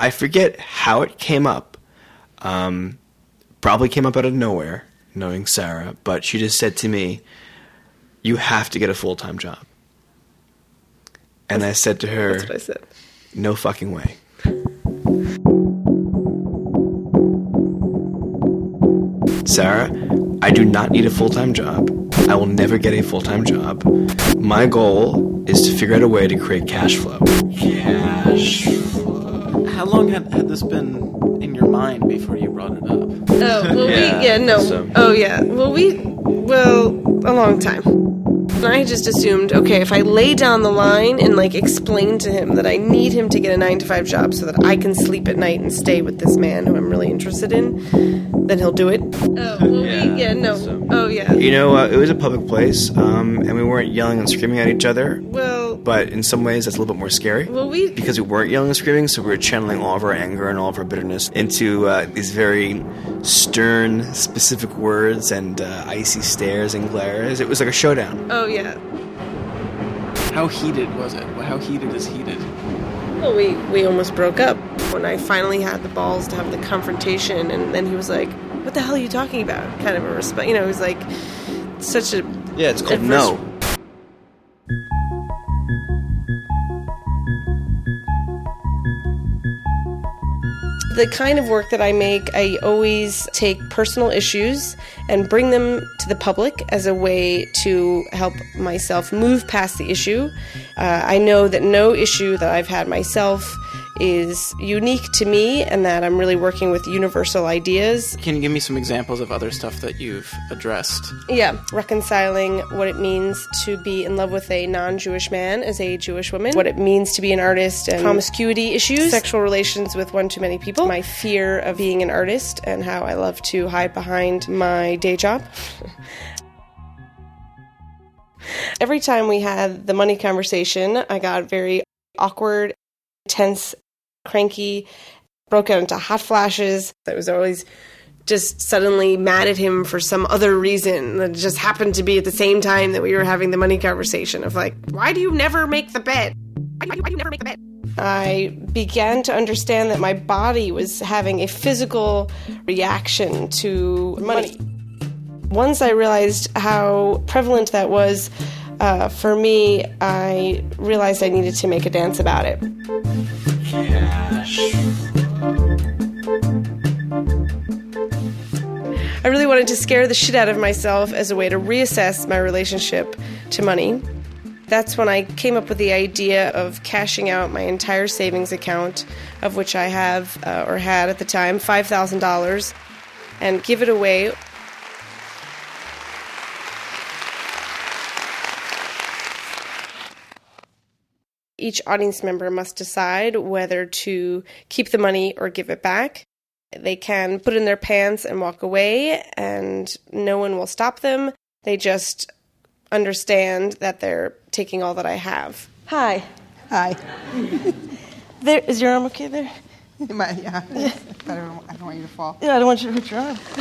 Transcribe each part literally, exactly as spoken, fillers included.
I forget how it came up. Um, probably came up out of nowhere, knowing Sarah, but she just said to me, you have to get a full-time job. And I said to her, That's what I said. No fucking way. Sarah, I do not need a full-time job. I will never get a full-time job. My goal is to figure out a way to create cash flow. Cash flow. How long had, had this been in your mind before you brought it up? Oh, well, Yeah, we, yeah, no. so- Oh, yeah. Well, we, well, a long time. And I just assumed, okay, if I lay down the line and, like, explain to him that I need him to get a nine to five job so that I can sleep at night and stay with this man who I'm really interested in, then he'll do it. Oh, well, Yeah, we, yeah, no. so- Oh, yeah. You know, uh, it was a public place, um, and we weren't yelling and screaming at each other. Well, But in some ways, that's a little bit more scary. well, we, Because we weren't yelling and screaming, so we were channeling all of our anger and all of our bitterness into uh, these very stern, specific words and uh, icy stares and glares. It was like a showdown. oh, yeah. How heated was it? How heated is heated? Well, we, we almost broke up when I finally had the balls to have the confrontation, and then he was like, what the hell are you talking about? Kind of a response. You know, it was like such a... Yeah, it's called adverse- no. The kind of work that I make, I always take personal issues and bring them to the public as a way to help myself move past the issue. Uh, I know that no issue that I've had myself is unique to me, and that I'm really working with universal ideas. Can you give me some examples of other stuff that you've addressed? Yeah, reconciling what it means to be in love with a non-Jewish man as a Jewish woman, what it means to be an artist, and promiscuity issues, sexual relations with one too many people, my fear of being an artist, and how I love to hide behind my day job. Every time we had the money conversation, I got very awkward, tense, cranky, broke out into hot flashes. I was always just suddenly mad at him for some other reason that just happened to be at the same time that we were having the money conversation of like, why do you never make the bed? Why do you, why do you never make the bed? I began to understand that my body was having a physical reaction to money. Once I realized how prevalent that was uh, for me, I realized I needed to make a dance about it. Cash. I really wanted to scare the shit out of myself as a way to reassess my relationship to money. That's when I came up with the idea of cashing out my entire savings account, of which I have, uh, or had at the time, five thousand dollars, and give it away. Each audience member must decide whether to keep the money or give it back. They can put it in their pants and walk away, and no one will stop them. They just understand that they're taking all that I have. Hi. Hi. There, is your arm okay there? My, yeah. I don't, I don't want you to fall. Yeah, I don't want you to hurt your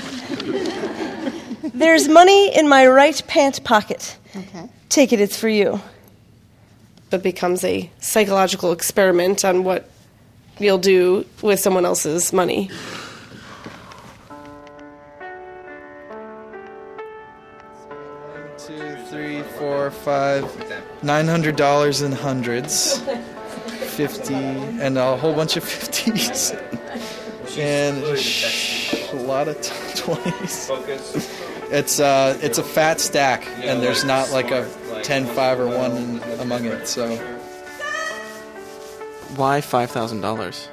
arm. There's money in my right pant pocket. Okay. Take it, it's for you. It becomes a psychological experiment on what you'll do with someone else's money. One, two, three, four, five, nine hundred dollars in hundreds, fifty, and a whole bunch of fifties, and sh- a lot of twenties. It's uh, it's a fat stack, and there's not like a ten, five, or one in, among it. So Why five thousand dollars?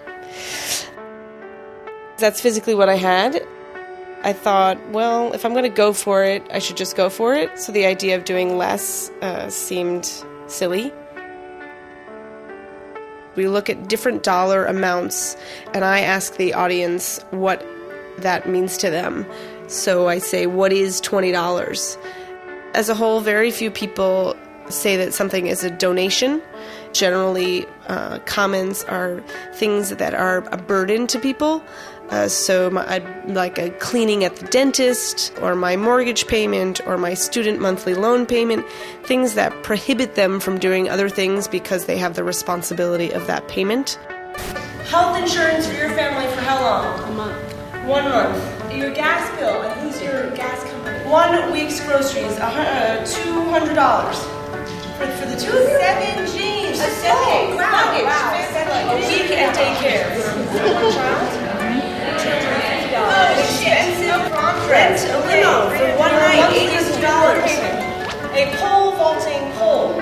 That's physically what I had. I thought, well, if I'm going to go for it, I should just go for it. So the idea of doing less uh, seemed silly. We look at different dollar amounts, and I ask the audience what that means to them. So I say, what is twenty dollars? As a whole, very few people say that something is a donation. Generally, uh, comments are things that are a burden to people. Uh, so my, I'd like a cleaning at the dentist, or my mortgage payment, or my student monthly loan payment, things that prohibit them from doing other things because they have the responsibility of that payment. Health insurance your family for how long? A month. One month. Your gas bill, and who's your gas company? One week's groceries, uh, two hundred dollars. For, for the two of you? Seven jeans. A seven. Wow, luggage. Wow. Seven. A week at daycare. For one child? two hundred fifty dollars. Oh, expensive rent. A limo for one night, eight hundred dollars. A pole vaulting pole.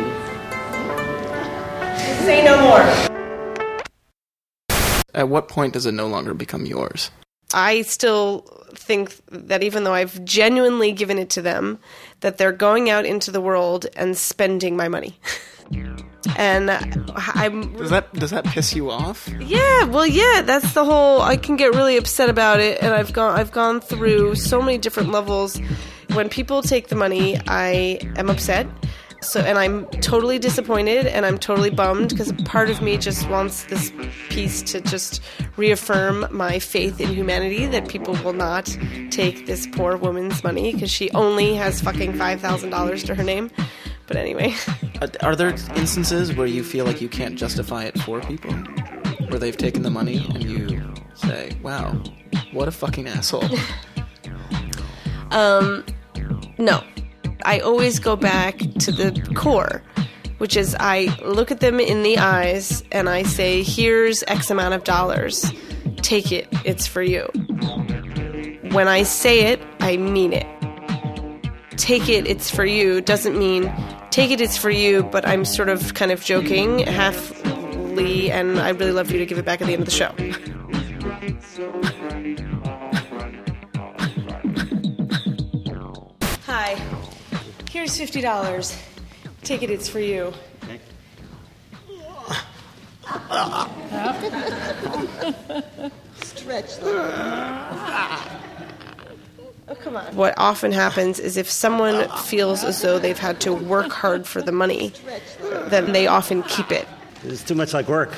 Say no more. At what point does it no longer become yours? I still think that even though I've genuinely given it to them, that they're going out into the world and spending my money. And I'm... Does that does that piss you off? Yeah, well, yeah, that's the whole... I can get really upset about it, and I've gone I've gone through so many different levels. When people take the money, I am upset. So, and I'm totally disappointed, and I'm totally bummed, because part of me just wants this piece to just reaffirm my faith in humanity, that people will not take this poor woman's money, because she only has fucking five thousand dollars to her name. But anyway. Are there instances where you feel like you can't justify it for people? Where they've taken the money and you say, wow, what a fucking asshole. um, no. I always go back to the core, which is I look at them in the eyes and I say, here's X amount of dollars. Take it. It's for you. When I say it, I mean it. Take it, it's for you doesn't mean take it, it's for you, but I'm sort of kind of joking halfly, and I'd really love for you to give it back at the end of the show. Hi. Here's fifty dollars. Take it, it's for you. Stretch them. Oh, come on. What often happens is if someone feels as though they've had to work hard for the money, then they often keep it. It's too much like work.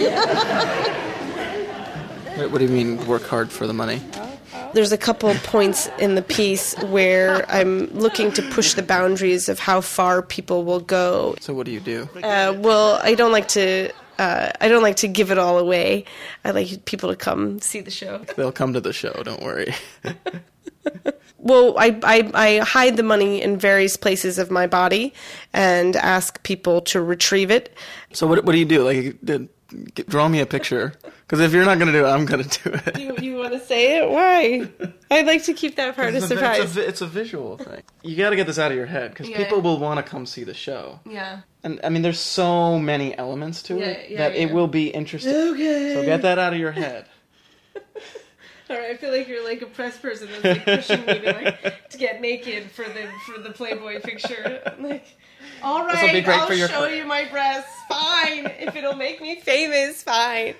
What do you mean, work hard for the money? There's a couple points in the piece where I'm looking to push the boundaries of how far people will go. So what do you do? Uh, well, I don't like to. Uh, I don't like to give it all away. I like people to come see the show. They'll come to the show. Don't worry. Well, I, I I hide the money in various places of my body and ask people to retrieve it. So what what do you do? Like, did, draw me a picture. Because if you're not going to do it, I'm going to do it. You, you want to say it? Why? I'd like to keep that part a surprise. It's a, it's a visual thing. You got to get this out of your head because yeah. people will want to come see the show. Yeah. And I mean, there's so many elements to yeah, it yeah, that yeah. it will be interesting. Okay. So get that out of your head. All right, I feel like you're like a press person that's like pushing me to like to get naked for the for the Playboy picture. I'm like, all right, This'll be great I'll for your show career. you my breasts. Fine, if it'll make me famous, fine.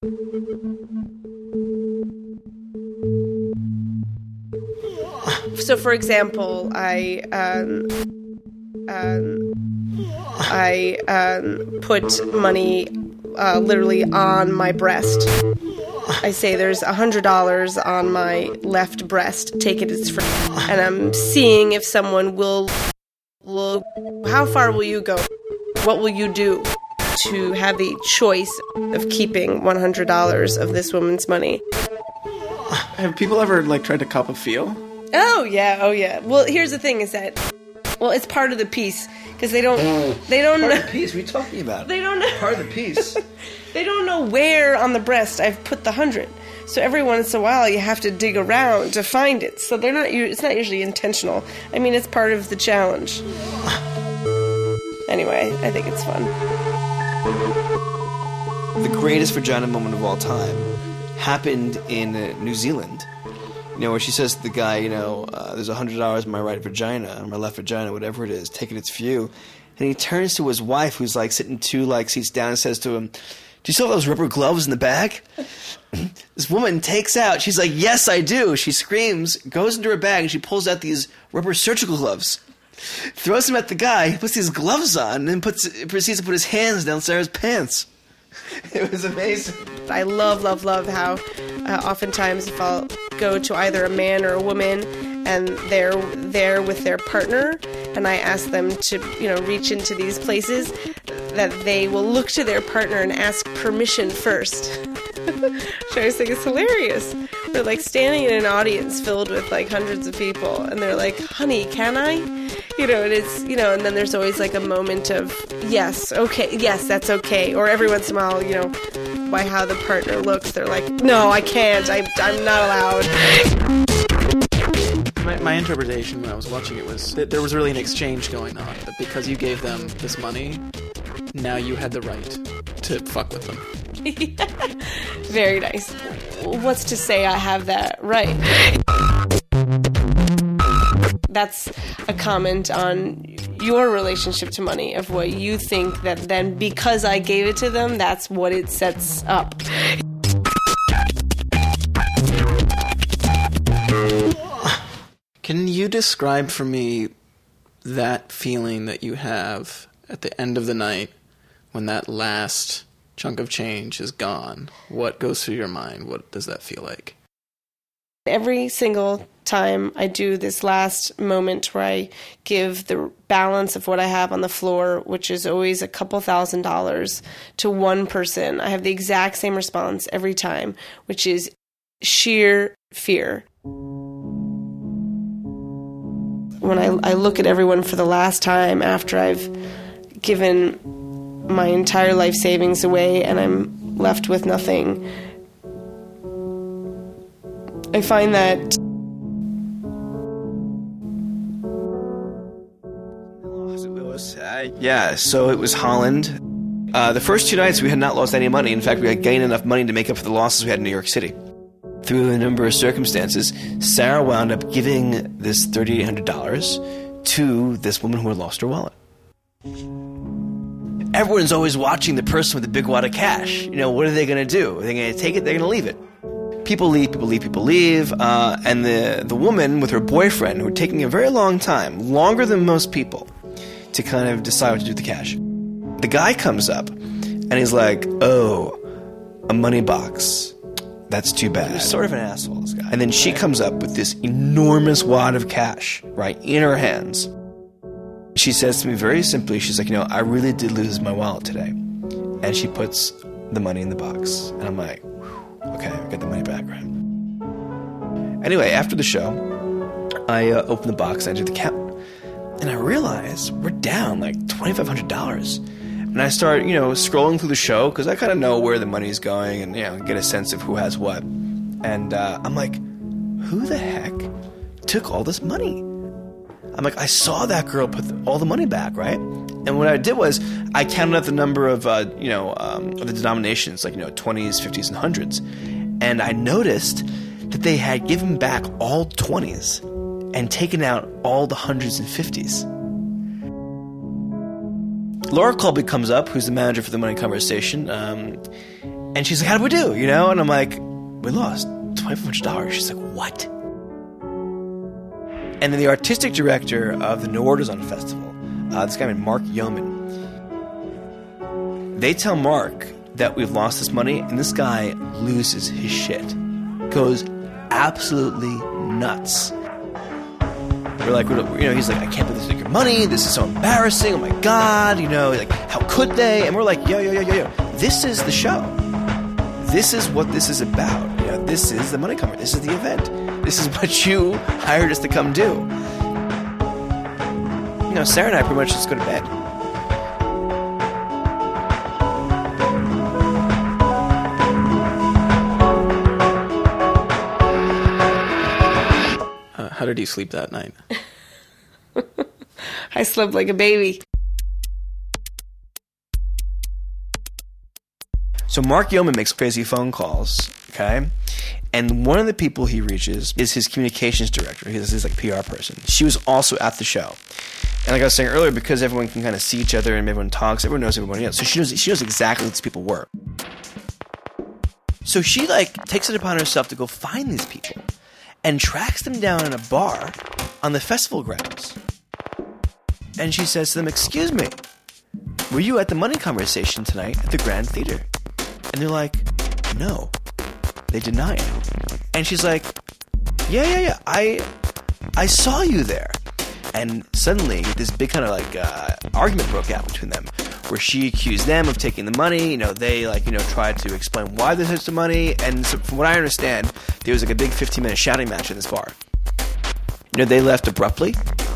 So, for example, I um, um, I um, put money uh, literally on my breast. I say there's a hundred dollars on my left breast. Take it, it's free. And I'm seeing if someone will will. How far will you go? What will you do to have the choice of keeping one hundred dollars of this woman's money? Have people ever like tried to cop a feel? Oh yeah, oh yeah. Well, here's the thing: is that well, it's part of the piece because they don't they don't Part know, of the piece? What are you talking about? they don't know Part of the piece. they don't know where on the breast I've put the hundred. So every once in a while, you have to dig around to find it. So they're not. It's not usually intentional. I mean, it's part of the challenge. Anyway, I think it's fun. The greatest vagina moment of all time happened in uh, New Zealand. You know, where she says to the guy, you know, uh, there's one hundred dollars in my right vagina, or my left vagina, whatever it is, take it, it's for you. And he turns to his wife, who's like sitting two like seats down, and says to him, do you still have those rubber gloves in the bag? This woman takes out, she's like, yes, I do. She screams, goes into her bag, and she pulls out these rubber surgical gloves. Throws them at the guy, he puts these gloves on, and then puts, proceeds to put his hands down Sarah's pants. It was amazing. I love, love, love how uh, oftentimes if I'll go to either a man or a woman and they're there with their partner and I ask them to, you know, reach into these places, that they will look to their partner and ask permission first. which I always think is hilarious. They're like standing in an audience filled with like hundreds of people, and they're like, honey, can I? You know, and it's, you know, and then there's always like a moment of, yes, okay, yes, that's okay. Or every once in a while, you know, by how the partner looks, they're like, no, I can't, I, I'm not allowed. My, my interpretation when I was watching it was that there was really an exchange going on. That because you gave them this money, now you had the right to fuck with them. Very nice. What's to say I have that right? That's a comment on your relationship to money, of what you think that then because I gave it to them, that's what it sets up. Can you describe for me that feeling that you have at the end of the night when that last chunk of change is gone? What goes through your mind? What does that feel like? Every single time I do this last moment where I give the balance of what I have on the floor, which is always a couple thousand dollars, to one person, I have the exact same response every time, which is sheer fear. When I, I look at everyone for the last time after I've given my entire life savings away and I'm left with nothing, I find that uh, yeah, so it was Holland. Uh, the first two nights we had not lost any money. In fact, we had gained enough money to make up for the losses we had in New York City. Through a number of circumstances, Sarah wound up giving this three thousand eight hundred dollars to this woman who had lost her wallet. Everyone's always watching the person with the big wad of cash. You know, what are they going to do? Are they going to take it? They're going to leave it. People leave, people leave, people leave. Uh, and the, the woman with her boyfriend, who were taking a very long time, longer than most people, to kind of decide what to do with the cash. The guy comes up, and he's like, oh, a money box. That's too bad. He's sort of an asshole, this guy. And then she comes up with this enormous wad of cash, right, in her hands. She says to me very simply, she's like, you know, I really did lose my wallet today. And she puts the money in the box. And I'm like, okay, I got the money back, right? Anyway, after the show, I uh, open the box, I do the count. And I realize we're down like twenty-five hundred dollars. And I start, you know, scrolling through the show because I kind of know where the money's going and, you know, get a sense of who has what. And uh, I'm like, who the heck took all this money? I'm like, I saw that girl put the, all the money back, right? And what I did was I counted up the number of, uh, you know, um, of the denominations, like, you know, twenties, fifties, and hundreds. And I noticed that they had given back all twenties and taken out all the hundreds and fifties. Laura Colby comes up, who's the manager for the Money Conversation, um, and she's like, how do we do, you know? And I'm like, we lost twenty-five hundred dollars. She's like, what? And then the artistic director of the New Orleans Festival, uh, this guy named Mark Yeoman, they tell Mark that we've lost this money, and this guy loses his shit. Goes absolutely nuts. We're like, we're, you know, he's like, I can't believe this is your money. This is so embarrassing. Oh my God, you know, like, how could they? And we're like, yo, yo, yo, yo, yo. This is the show. This is what this is about. You know, this is the Money Conversation. This is the event. This is what you hired us to come do. You know, Sarah and I pretty much just go to bed. How did you sleep that night? I slept like a baby. So Mark Yeoman makes crazy phone calls, okay? And one of the people he reaches is his communications director. He's his like P R person. She was also at the show. And like I was saying earlier, because everyone can kind of see each other and everyone talks, everyone knows everybody else. So she knows, she knows exactly who these people were. So she like takes it upon herself to go find these people and tracks them down in a bar on the festival grounds. And she says to them, excuse me, were you at the Money Conversation tonight at the Grand Theater? And they're like, no. They deny it. And she's like, yeah, yeah, yeah, I I saw you there. And suddenly, this big kind of like uh, argument broke out between them, where she accused them of taking the money. You know, they like you know tried to explain why they took the money, and so from what I understand, there was like a big fifteen minute shouting match in this bar. You know, they left abruptly,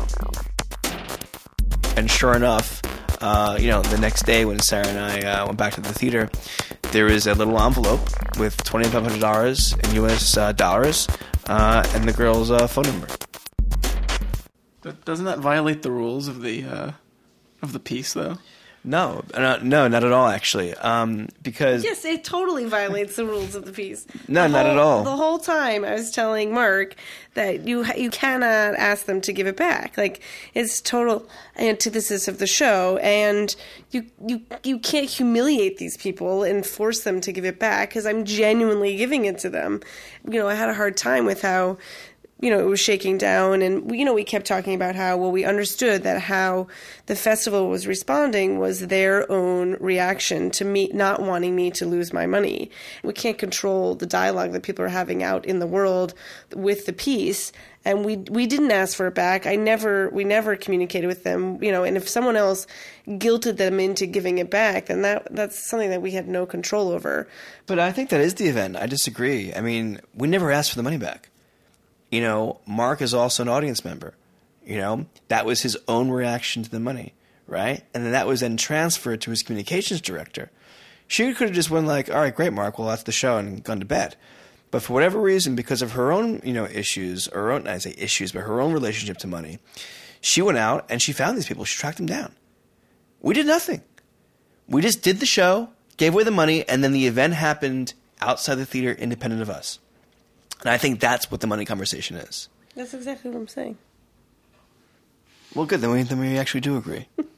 and sure enough, uh, you know, the next day when Sarah and I uh, went back to the theater, there was a little envelope with twenty-five hundred dollars in U S uh, dollars uh, and the girl's uh, phone number. Doesn't that violate the rules of the uh, of the piece, though? No, no, no, not at all, actually. Um, because Yes, it totally violates the rules of the piece. No, The not whole- at all. The whole time I was telling Mark that you you cannot ask them to give it back. Like, it's total antithesis of the show, and you you you can't humiliate these people and force them to give it back because I'm genuinely giving it to them. You know, I had a hard time with how, you know, it was shaking down, and, you know, we kept talking about how, well, we understood that how the festival was responding was their own reaction to me not wanting me to lose my money. We can't control the dialogue that people are having out in the world with the piece, and we we didn't ask for it back. I never, we never communicated with them, you know, and if someone else guilted them into giving it back, then that that's something that we had no control over. But I think that is the event. I disagree. I mean, we never asked for the money back. You know, Mark is also an audience member. You know, that was his own reaction to the money, right? And then that was then transferred to his communications director. She could have just went like, all right, great, Mark, well, that's the show, and gone to bed. But for whatever reason, because of her own, you know, issues, or her own, I say issues, but her own relationship to money, she went out and she found these people. She tracked them down. We did nothing. We just did the show, gave away the money, and then the event happened outside the theater independent of us. And I think that's what the money conversation is. That's exactly what I'm saying. Well, good. Then we, then we actually do agree.